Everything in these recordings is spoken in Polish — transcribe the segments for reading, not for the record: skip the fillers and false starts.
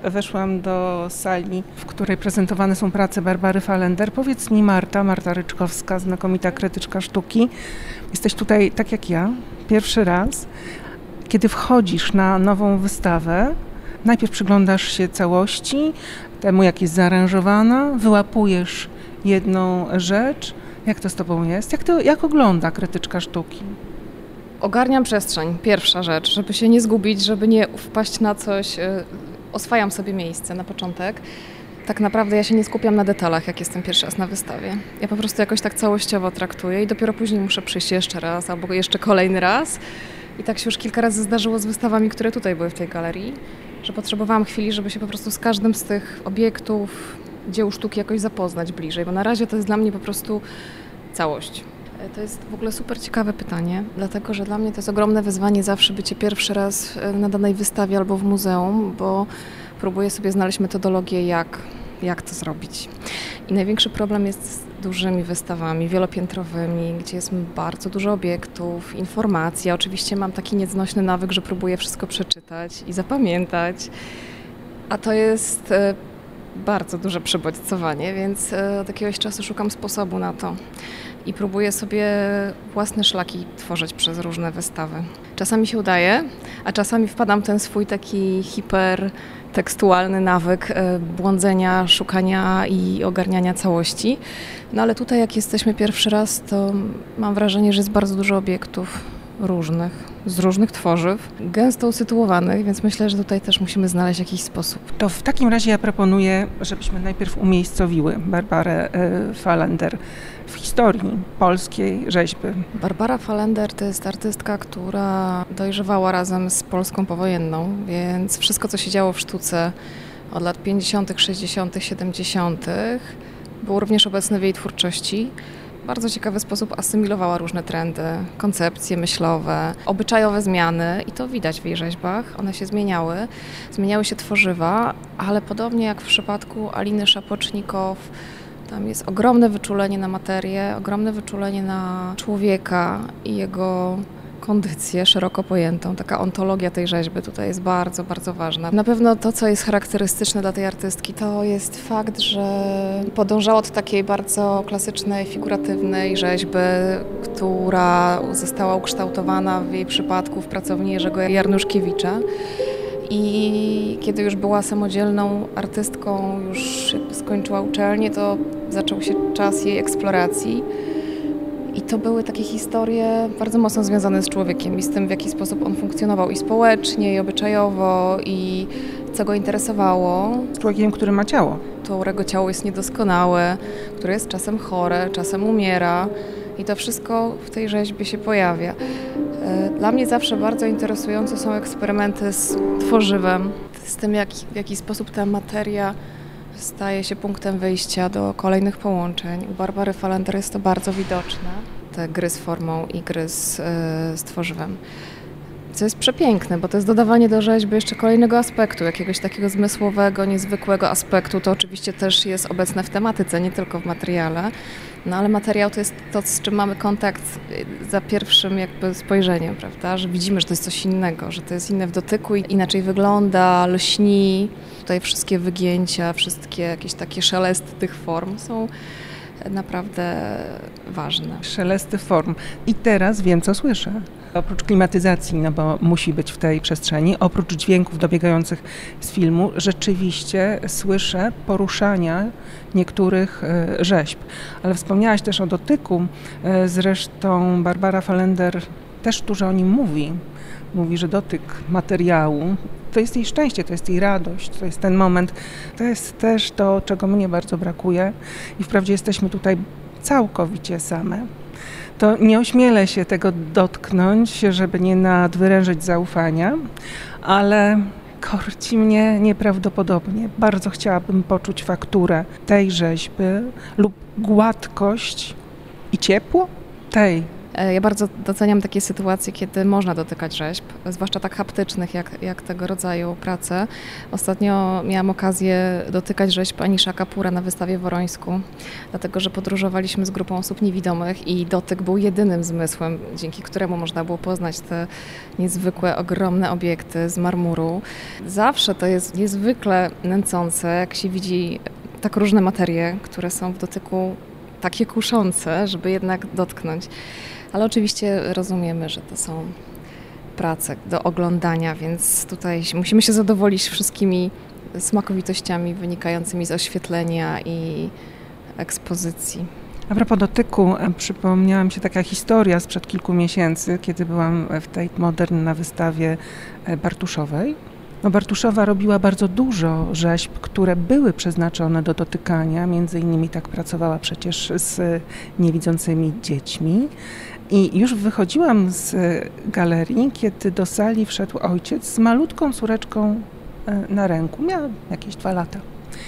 weszłam do sali, w której prezentowane są prace Barbary Fallender. Powiedz mi, Marta Ryczkowska, znakomita krytyczka sztuki. Jesteś tutaj, tak jak ja, pierwszy raz. Kiedy wchodzisz na nową wystawę, najpierw przyglądasz się całości, temu jak jest zaaranżowana, wyłapujesz jedną rzecz. Jak to z tobą jest? Jak ogląda krytyczka sztuki? Ogarniam przestrzeń, pierwsza rzecz, żeby się nie zgubić, żeby nie wpaść na coś. Oswajam sobie miejsce na początek. Tak naprawdę ja się nie skupiam na detalach, jak jestem pierwszy raz na wystawie. Ja po prostu jakoś tak całościowo traktuję i dopiero później muszę przyjść jeszcze raz albo jeszcze kolejny raz. I tak się już kilka razy zdarzyło z wystawami, które tutaj były w tej galerii, że potrzebowałam chwili, żeby się po prostu z każdym z tych obiektów, dzieł sztuki jakoś zapoznać bliżej, bo na razie to jest dla mnie po prostu całość. To jest w ogóle super ciekawe pytanie, dlatego że dla mnie to jest ogromne wyzwanie zawsze bycie pierwszy raz na danej wystawie albo w muzeum, bo próbuję sobie znaleźć metodologię, jak to zrobić. I największy problem jest z dużymi wystawami wielopiętrowymi, gdzie jest bardzo dużo obiektów, informacji. Ja oczywiście mam taki nieznośny nawyk, że próbuję wszystko przeczytać i zapamiętać, a to jest bardzo duże przebodźcowanie, więc od jakiegoś czasu szukam sposobu na to. I próbuję sobie własne szlaki tworzyć przez różne wystawy. Czasami się udaje, a czasami wpadam w ten swój taki hipertekstualny nawyk błądzenia, szukania i ogarniania całości. No ale tutaj jak jesteśmy pierwszy raz, to mam wrażenie, że jest bardzo dużo obiektów różnych, z różnych tworzyw, gęsto usytuowanych, więc myślę, że tutaj też musimy znaleźć jakiś sposób. To w takim razie ja proponuję, żebyśmy najpierw umiejscowiły Barbarę Fallender w historii polskiej rzeźby. Barbara Fallender to jest artystka, która dojrzewała razem z Polską powojenną, więc wszystko, co się działo w sztuce od lat 50., 60., 70. było również obecne w jej twórczości. W bardzo ciekawy sposób asymilowała różne trendy, koncepcje myślowe, obyczajowe zmiany i to widać w jej rzeźbach. One się zmieniały się tworzywa, ale podobnie jak w przypadku Aliny Szapocznikow, tam jest ogromne wyczulenie na materię, ogromne wyczulenie na człowieka i jego kondycję szeroko pojętą. Taka ontologia tej rzeźby tutaj jest bardzo, bardzo ważna. Na pewno to, co jest charakterystyczne dla tej artystki, to jest fakt, że podążała od takiej bardzo klasycznej, figuratywnej rzeźby, która została ukształtowana w jej przypadku w pracowni Jerzego Jarnuszkiewicza. I kiedy już była samodzielną artystką, już jakby skończyła uczelnię, to zaczął się czas jej eksploracji. I to były takie historie bardzo mocno związane z człowiekiem i z tym, w jaki sposób on funkcjonował i społecznie, i obyczajowo, i co go interesowało. Z człowiekiem, który ma ciało. Którego ciało jest niedoskonałe, które jest czasem chore, czasem umiera i to wszystko w tej rzeźbie się pojawia. Dla mnie zawsze bardzo interesujące są eksperymenty z tworzywem, z tym, w jaki sposób ta materia staje się punktem wyjścia do kolejnych połączeń. U Barbary Fallender jest to bardzo widoczne, te gry z formą i gry z tworzywem. Co jest przepiękne, bo to jest dodawanie do rzeźby jeszcze kolejnego aspektu, jakiegoś takiego zmysłowego, niezwykłego aspektu. To oczywiście też jest obecne w tematyce, nie tylko w materiale. No ale materiał to jest to, z czym mamy kontakt za pierwszym jakby spojrzeniem, prawda? Że widzimy, że to jest coś innego, że to jest inne w dotyku i inaczej wygląda, lśni. Tutaj wszystkie wygięcia, wszystkie jakieś takie szelesty tych form są naprawdę ważne. Szelesty form. I teraz wiem, co słyszę. Oprócz klimatyzacji, no bo musi być w tej przestrzeni, oprócz dźwięków dobiegających z filmu, rzeczywiście słyszę poruszania niektórych rzeźb. Ale wspomniałaś też o dotyku. Zresztą Barbara Fallender też dużo o nim mówi. Mówi, że dotyk materiału to jest jej szczęście, to jest jej radość, to jest ten moment. To jest też to, czego mnie bardzo brakuje i wprawdzie jesteśmy tutaj całkowicie same. To nie ośmielę się tego dotknąć, żeby nie nadwyrężyć zaufania, ale korci mnie nieprawdopodobnie. Bardzo chciałabym poczuć fakturę tej rzeźby lub gładkość i ciepło tej Ja bardzo doceniam takie sytuacje, kiedy można dotykać rzeźb, zwłaszcza tak haptycznych, jak tego rodzaju prace. Ostatnio miałam okazję dotykać rzeźb Anisha Kapura na wystawie w Worońsku, dlatego że podróżowaliśmy z grupą osób niewidomych i dotyk był jedynym zmysłem, dzięki któremu można było poznać te niezwykłe, ogromne obiekty z marmuru. Zawsze to jest niezwykle nęcące, jak się widzi tak różne materie, które są w dotyku takie kuszące, żeby jednak dotknąć. Ale oczywiście rozumiemy, że to są prace do oglądania, więc tutaj musimy się zadowolić wszystkimi smakowitościami wynikającymi z oświetlenia i ekspozycji. A propos dotyku, przypomniała mi się taka historia sprzed kilku miesięcy, kiedy byłam w Tate Modern na wystawie Bartuszowej. Bartuszowa robiła bardzo dużo rzeźb, które były przeznaczone do dotykania, między innymi tak pracowała przecież z niewidzącymi dziećmi. I już wychodziłam z galerii, kiedy do sali wszedł ojciec z malutką córeczką na ręku. Miała jakieś 2 lata.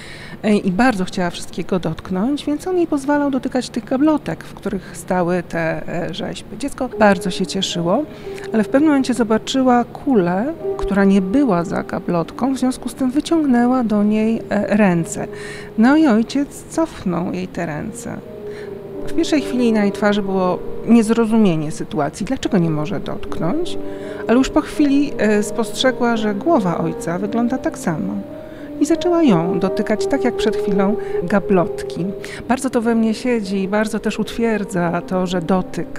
I bardzo chciała wszystkiego dotknąć, więc on jej pozwalał dotykać tych gablotek, w których stały te rzeźby. Dziecko bardzo się cieszyło, ale w pewnym momencie zobaczyła kulę, która nie była za gablotką, w związku z tym wyciągnęła do niej ręce. No i ojciec cofnął jej te ręce. W pierwszej chwili na jej twarzy było niezrozumienie sytuacji, dlaczego nie może dotknąć, ale już po chwili spostrzegła, że głowa ojca wygląda tak samo. I zaczęła ją dotykać, tak jak przed chwilą, gablotki. Bardzo to we mnie siedzi i bardzo też utwierdza to, że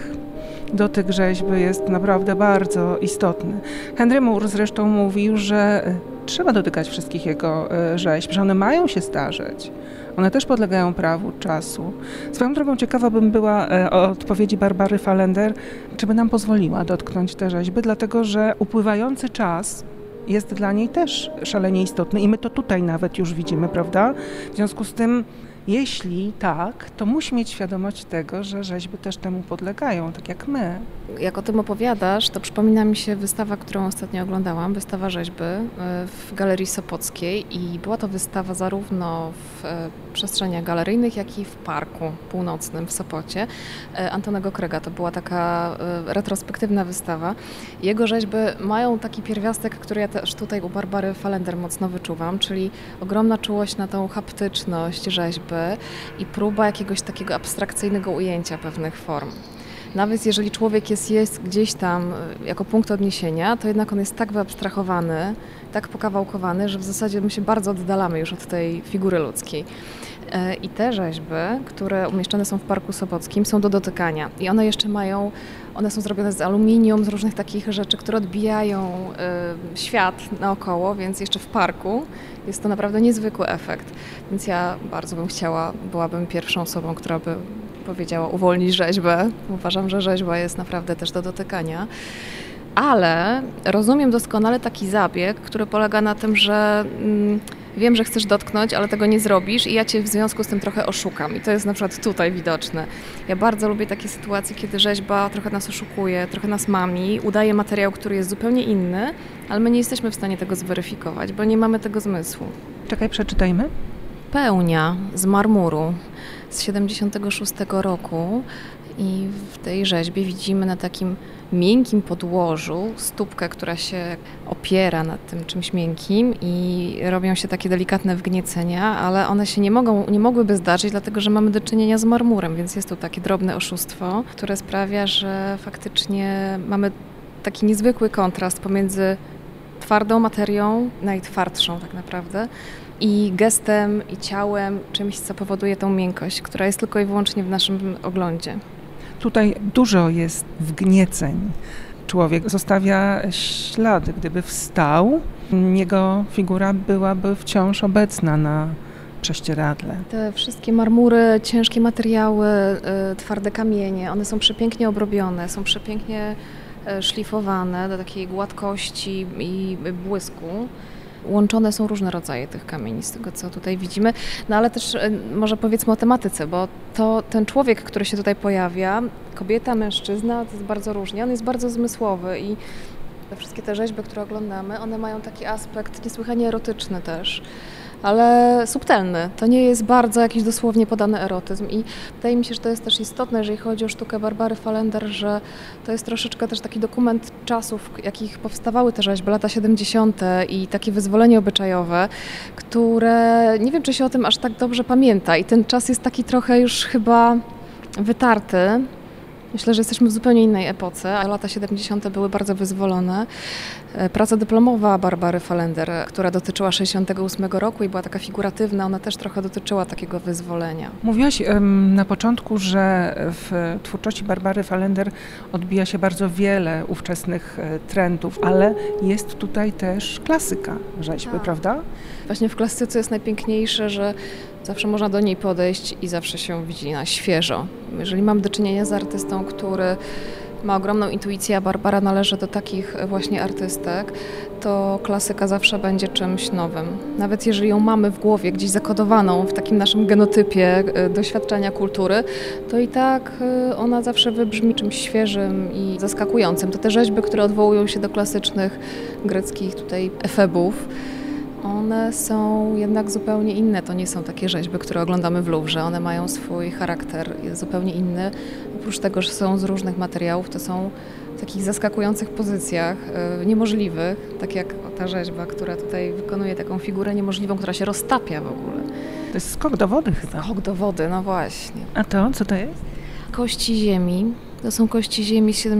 dotyk rzeźby jest naprawdę bardzo istotny. Henry Moore zresztą mówił, że trzeba dotykać wszystkich jego rzeźb, że one mają się starzeć. One też podlegają prawu czasu. Swoją drogą ciekawa bym była odpowiedzi Barbary Fallender, czy by nam pozwoliła dotknąć te rzeźby, dlatego że upływający czas jest dla niej też szalenie istotny i my to tutaj nawet już widzimy, prawda? W związku z tym, jeśli tak, to musi mieć świadomość tego, że rzeźby też temu podlegają, tak jak my. Jak o tym opowiadasz, to przypomina mi się wystawa, którą ostatnio oglądałam, wystawa rzeźby w Galerii Sopockiej i była to wystawa zarówno w przestrzeniach galeryjnych, jak i w Parku Północnym w Sopocie Antonego Krega. To była taka retrospektywna wystawa. Jego rzeźby mają taki pierwiastek, który ja też tutaj u Barbary Fallender mocno wyczuwam, czyli ogromna czułość na tą haptyczność rzeźby i próba jakiegoś takiego abstrakcyjnego ujęcia pewnych form. Nawet jeżeli człowiek jest gdzieś tam jako punkt odniesienia, to jednak on jest tak wyabstrahowany, tak pokawałkowany, że w zasadzie my się bardzo oddalamy już od tej figury ludzkiej. I te rzeźby, które umieszczone są w Parku Sopockim, są do dotykania. I one są zrobione z aluminium, z różnych takich rzeczy, które odbijają świat naokoło, więc jeszcze w parku jest to naprawdę niezwykły efekt. Więc ja bardzo bym chciała, byłabym pierwszą osobą, która by powiedziała uwolnić rzeźbę. Uważam, że rzeźba jest naprawdę też do dotykania. Ale rozumiem doskonale taki zabieg, który polega na tym, że wiem, że chcesz dotknąć, ale tego nie zrobisz i ja cię w związku z tym trochę oszukam. I to jest na przykład tutaj widoczne. Ja bardzo lubię takie sytuacje, kiedy rzeźba trochę nas oszukuje, trochę nas mami, udaje materiał, który jest zupełnie inny, ale my nie jesteśmy w stanie tego zweryfikować, bo nie mamy tego zmysłu. Czekaj, przeczytajmy. Pełnia z marmuru z 76 roku i w tej rzeźbie widzimy na takim miękkim podłożu stópkę, która się opiera na tym czymś miękkim i robią się takie delikatne wgniecenia, ale one się nie mogłyby zdarzyć, dlatego że mamy do czynienia z marmurem, więc jest tu takie drobne oszustwo, które sprawia, że faktycznie mamy taki niezwykły kontrast pomiędzy twardą materią, najtwardszą tak naprawdę, i gestem, i ciałem, czymś, co powoduje tą miękkość, która jest tylko i wyłącznie w naszym oglądzie. Tutaj dużo jest wgnieceń. Człowiek zostawia ślady. Gdyby wstał, jego figura byłaby wciąż obecna na prześcieradle. Te wszystkie marmury, ciężkie materiały, twarde kamienie, one są przepięknie obrobione, są przepięknie szlifowane do takiej gładkości i błysku. Łączone są różne rodzaje tych kamieni, z tego co tutaj widzimy, no ale też może powiedzmy o tematyce, bo ten człowiek, który się tutaj pojawia, kobieta, mężczyzna, to jest bardzo różnie, on jest bardzo zmysłowy i wszystkie te rzeźby, które oglądamy, one mają taki aspekt niesłychanie erotyczny też. ale subtelny. To nie jest bardzo jakiś dosłownie podany erotyzm i wydaje mi się, że to jest też istotne, jeżeli chodzi o sztukę Barbary Fallender, że to jest troszeczkę też taki dokument czasów, jakich powstawały te rzeźby, lata 70. i takie wyzwolenie obyczajowe, które nie wiem, czy się o tym aż tak dobrze pamięta i ten czas jest taki trochę już chyba wytarty. Myślę, że jesteśmy w zupełnie innej epoce, a lata 70. były bardzo wyzwolone. Praca dyplomowa Barbary Fallender, która dotyczyła 68 roku i była taka figuratywna, ona też trochę dotyczyła takiego wyzwolenia. Mówiłaś na początku, że w twórczości Barbary Fallender odbija się bardzo wiele ówczesnych trendów, ale jest tutaj też klasyka rzeźby, Tak. Prawda? Właśnie w klasyce jest najpiękniejsze, że zawsze można do niej podejść i zawsze się widzi na świeżo. Jeżeli mam do czynienia z artystą, który ma ogromną intuicję, a Barbara należy do takich właśnie artystek, to klasyka zawsze będzie czymś nowym. Nawet jeżeli ją mamy w głowie, gdzieś zakodowaną w takim naszym genotypie doświadczenia kultury, to i tak ona zawsze wybrzmi czymś świeżym i zaskakującym. To te rzeźby, które odwołują się do klasycznych greckich tutaj efebów, one są jednak zupełnie inne. To nie są takie rzeźby, które oglądamy w Louvre. One mają swój charakter, jest zupełnie inny. Oprócz tego, że są z różnych materiałów, to są w takich zaskakujących pozycjach, niemożliwych, tak jak ta rzeźba, która tutaj wykonuje taką figurę niemożliwą, która się roztapia w ogóle. To jest skok do wody chyba. Skok do wody, no właśnie. A to, co to jest? Kości ziemi. To są kości ziemi z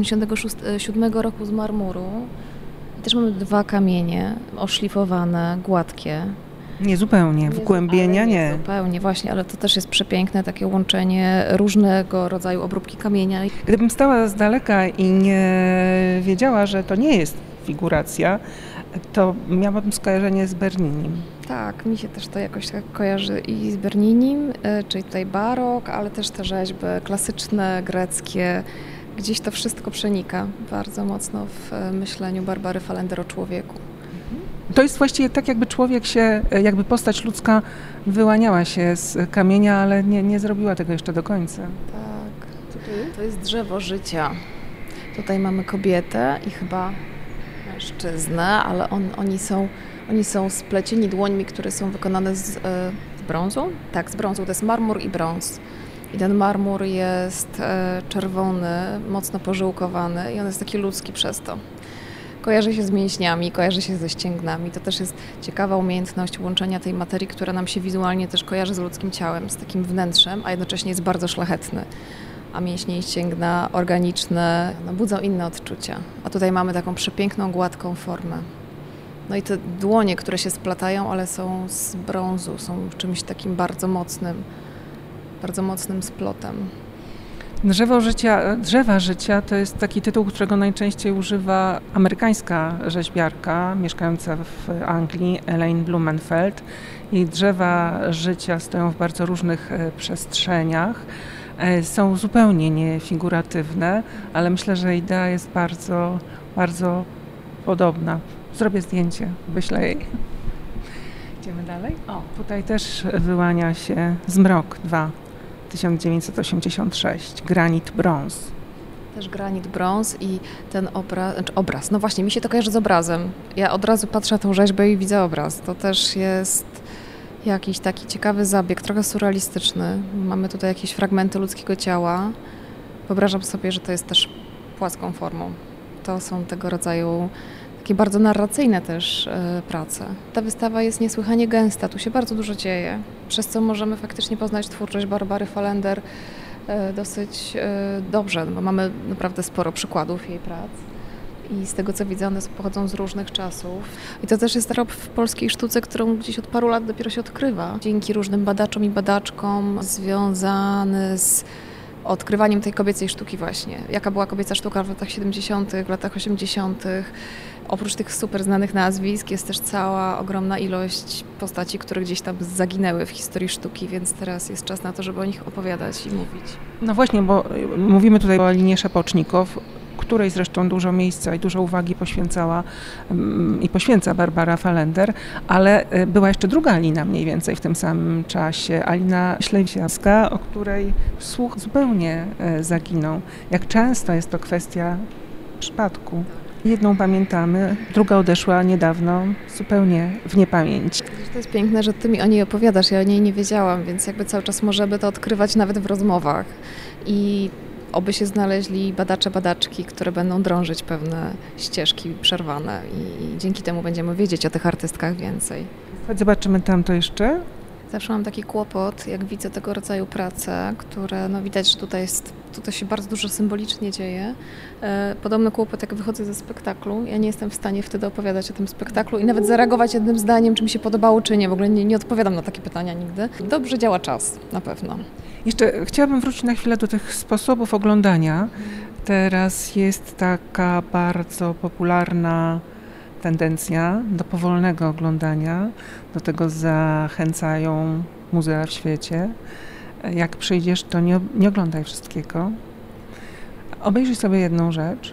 77 roku z marmuru. I też mamy 2 kamienie oszlifowane, gładkie. Nie zupełnie, wgłębienia nie. Zupełnie, właśnie, ale to też jest przepiękne, takie łączenie różnego rodzaju obróbki kamienia. Gdybym stała z daleka i nie wiedziała, że to nie jest figuracja, to miałabym skojarzenie z Berninim. Tak, mi się też to jakoś tak kojarzy i z Berninim, czyli tutaj barok, ale też te rzeźby klasyczne, greckie. Gdzieś to wszystko przenika bardzo mocno w myśleniu Barbary Fallender o człowieku. To jest właściwie tak, jakby człowiek się, jakby postać ludzka wyłaniała się z kamienia, ale nie zrobiła tego jeszcze do końca. Tak. To jest drzewo życia. Tutaj mamy kobietę i chyba mężczyznę, ale oni są splecieni dłońmi, które są wykonane z brązu? Tak, z brązu. To jest marmur i brąz. I ten marmur jest czerwony, mocno pożyłkowany i on jest taki ludzki przez to. Kojarzy się z mięśniami, kojarzy się ze ścięgnami. To też jest ciekawa umiejętność łączenia tej materii, która nam się wizualnie też kojarzy z ludzkim ciałem, z takim wnętrzem, a jednocześnie jest bardzo szlachetny. A mięśnie i ścięgna organiczne budzą inne odczucia. A tutaj mamy taką przepiękną, gładką formę. No i te dłonie, które się splatają, ale są z brązu, są czymś takim bardzo mocnym splotem. Drzewa życia to jest taki tytuł, którego najczęściej używa amerykańska rzeźbiarka mieszkająca w Anglii, Elaine Blumenfeld. Jej drzewa życia stoją w bardzo różnych przestrzeniach. Są zupełnie niefiguratywne, ale myślę, że idea jest bardzo, bardzo podobna. Zrobię zdjęcie, wyślę jej. Idziemy dalej. O, tutaj też wyłania się Zmrok 2. 1986, granit brąz. Też granit brąz i ten obraz. No właśnie, mi się to kojarzy z obrazem. Ja od razu patrzę na tą rzeźbę i widzę obraz. To też jest jakiś taki ciekawy zabieg, trochę surrealistyczny. Mamy tutaj jakieś fragmenty ludzkiego ciała. Wyobrażam sobie, że to jest też płaską formą. To są tego rodzaju takie bardzo narracyjne też prace. Ta wystawa jest niesłychanie gęsta, tu się bardzo dużo dzieje, przez co możemy faktycznie poznać twórczość Barbary Fallender dosyć dobrze, bo mamy naprawdę sporo przykładów jej prac. I z tego co widzę, one pochodzą z różnych czasów. I to też jest trop w polskiej sztuce, którą gdzieś od paru lat dopiero się odkrywa. Dzięki różnym badaczom i badaczkom związany z odkrywaniem tej kobiecej sztuki właśnie. Jaka była kobieca sztuka w latach 70., w latach 80. Oprócz tych super znanych nazwisk jest też cała ogromna ilość postaci, które gdzieś tam zaginęły w historii sztuki, więc teraz jest czas na to, żeby o nich opowiadać i mówić. No właśnie, bo mówimy tutaj o Alinie Szapocznikow, której zresztą dużo miejsca i dużo uwagi poświęcała i poświęca Barbara Fallender, ale była jeszcze druga Alina mniej więcej w tym samym czasie, Alina Ślewińska, o której słuch zupełnie zaginął. Jak często jest to kwestia przypadku. Jedną pamiętamy, druga odeszła niedawno, zupełnie w niepamięć. To jest piękne, że ty mi o niej opowiadasz, ja o niej nie wiedziałam, więc jakby cały czas możemy to odkrywać nawet w rozmowach. I oby się znaleźli badacze, badaczki, które będą drążyć pewne ścieżki przerwane i dzięki temu będziemy wiedzieć o tych artystkach więcej. Chodź zobaczymy tamto jeszcze. Zawsze mam taki kłopot, jak widzę tego rodzaju prace, które no widać, że tutaj się bardzo dużo symbolicznie dzieje. Podobny kłopot, jak wychodzę ze spektaklu. Ja nie jestem w stanie wtedy opowiadać o tym spektaklu i nawet zareagować jednym zdaniem, czy mi się podobało, czy nie. W ogóle nie odpowiadam na takie pytania nigdy. Dobrze działa czas, na pewno. Jeszcze chciałabym wrócić na chwilę do tych sposobów oglądania. Teraz jest taka bardzo popularna tendencja do powolnego oglądania. Do tego zachęcają muzea w świecie. Jak przyjdziesz, to nie oglądaj wszystkiego. Obejrzyj sobie jedną rzecz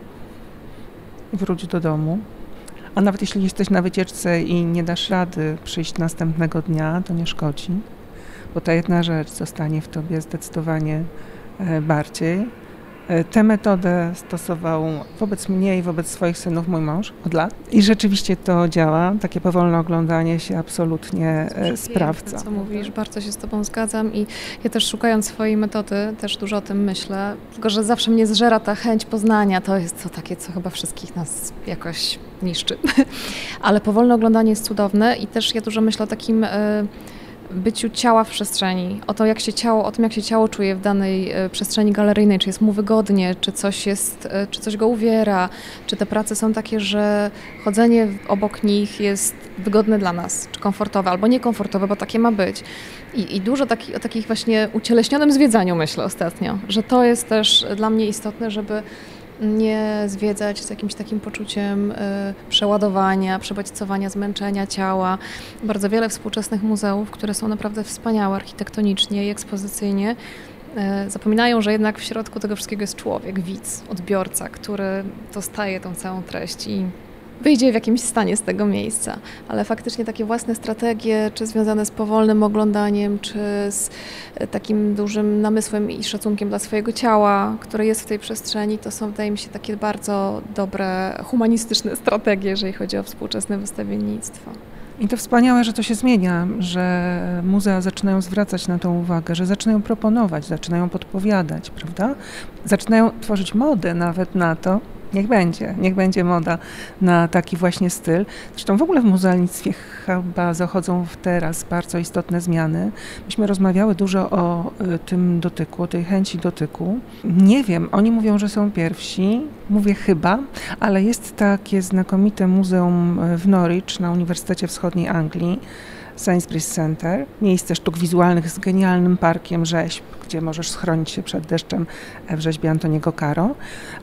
i wróć do domu. A nawet jeśli jesteś na wycieczce i nie dasz rady przyjść następnego dnia, to nie szkodzi, bo ta jedna rzecz zostanie w tobie zdecydowanie bardziej. Tę metodę stosował wobec mnie i wobec swoich synów mój mąż od lat. I rzeczywiście to działa. Takie powolne oglądanie się absolutnie sprawdza. Co mówisz, bardzo się z tobą zgadzam i ja też szukając swojej metody też dużo o tym myślę. Tylko że zawsze mnie zżera ta chęć poznania. To jest to takie, co chyba wszystkich nas jakoś niszczy. Ale powolne oglądanie jest cudowne i też ja dużo myślę o takim byciu ciała w przestrzeni, o tym, jak się ciało czuje w danej przestrzeni galeryjnej, czy jest mu wygodnie, czy coś go uwiera, czy te prace są takie, że chodzenie obok nich jest wygodne dla nas, czy komfortowe, albo niekomfortowe, bo takie ma być. I dużo o takich właśnie ucieleśnionym zwiedzaniu myślę ostatnio, że to jest też dla mnie istotne, żeby nie zwiedzać z jakimś takim poczuciem przeładowania, przebodźcowania, zmęczenia ciała. Bardzo wiele współczesnych muzeów, które są naprawdę wspaniałe architektonicznie i ekspozycyjnie, zapominają, że jednak w środku tego wszystkiego jest człowiek, widz, odbiorca, który dostaje tą całą treść i wyjdzie w jakimś stanie z tego miejsca, ale faktycznie takie własne strategie, czy związane z powolnym oglądaniem, czy z takim dużym namysłem i szacunkiem dla swojego ciała, które jest w tej przestrzeni, to są, wydaje mi się, takie bardzo dobre, humanistyczne strategie, jeżeli chodzi o współczesne wystawiennictwo. I to wspaniałe, że to się zmienia, że muzea zaczynają zwracać na to uwagę, że zaczynają proponować, zaczynają podpowiadać, prawda? Zaczynają tworzyć modę nawet na to. Niech będzie moda na taki właśnie styl. Zresztą w ogóle w muzealnictwie chyba zachodzą teraz bardzo istotne zmiany. Myśmy rozmawiały dużo o tym dotyku, o tej chęci dotyku. Nie wiem, oni mówią, że są pierwsi, mówię chyba, ale jest takie znakomite muzeum w Norwich na Uniwersytecie Wschodniej Anglii, Sainsbury's Center, miejsce sztuk wizualnych z genialnym parkiem rzeźb, gdzie możesz schronić się przed deszczem w rzeźbie Antoniego Caro,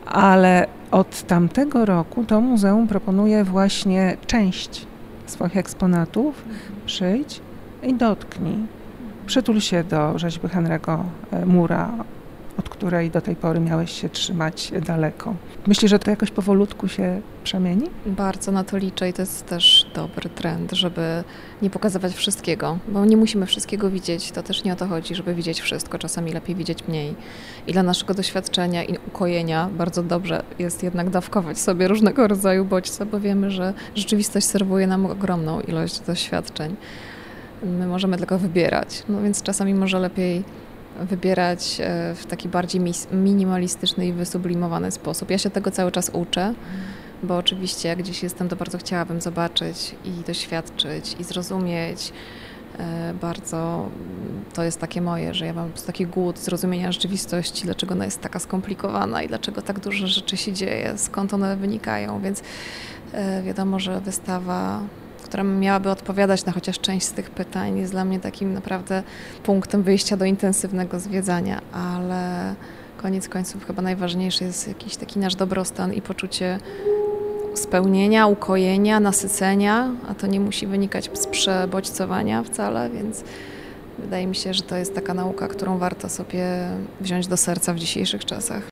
ale od tamtego roku to muzeum proponuje właśnie część swoich eksponatów. Przyjdź i dotknij. Przytul się do rzeźby Henry'ego Moore'a, od której do tej pory miałeś się trzymać daleko. Myślisz, że to jakoś powolutku się przemieni? Bardzo na to liczę i to jest też dobry trend, żeby nie pokazywać wszystkiego, bo nie musimy wszystkiego widzieć. To też nie o to chodzi, żeby widzieć wszystko. Czasami lepiej widzieć mniej. I dla naszego doświadczenia i ukojenia bardzo dobrze jest jednak dawkować sobie różnego rodzaju bodźce, bo wiemy, że rzeczywistość serwuje nam ogromną ilość doświadczeń. My możemy tylko wybierać, no więc czasami może lepiej wybierać w taki bardziej minimalistyczny i wysublimowany sposób. Ja się tego cały czas uczę, bo oczywiście jak gdzieś jestem, to bardzo chciałabym zobaczyć i doświadczyć i zrozumieć. Bardzo to jest takie moje, że ja mam taki głód zrozumienia rzeczywistości, dlaczego ona jest taka skomplikowana i dlaczego tak dużo rzeczy się dzieje, skąd one wynikają, więc wiadomo, że wystawa, która miałaby odpowiadać na chociaż część z tych pytań, jest dla mnie takim naprawdę punktem wyjścia do intensywnego zwiedzania, ale koniec końców chyba najważniejszy jest jakiś taki nasz dobrostan i poczucie spełnienia, ukojenia, nasycenia, a to nie musi wynikać z przebodźcowania wcale, więc wydaje mi się, że to jest taka nauka, którą warto sobie wziąć do serca w dzisiejszych czasach.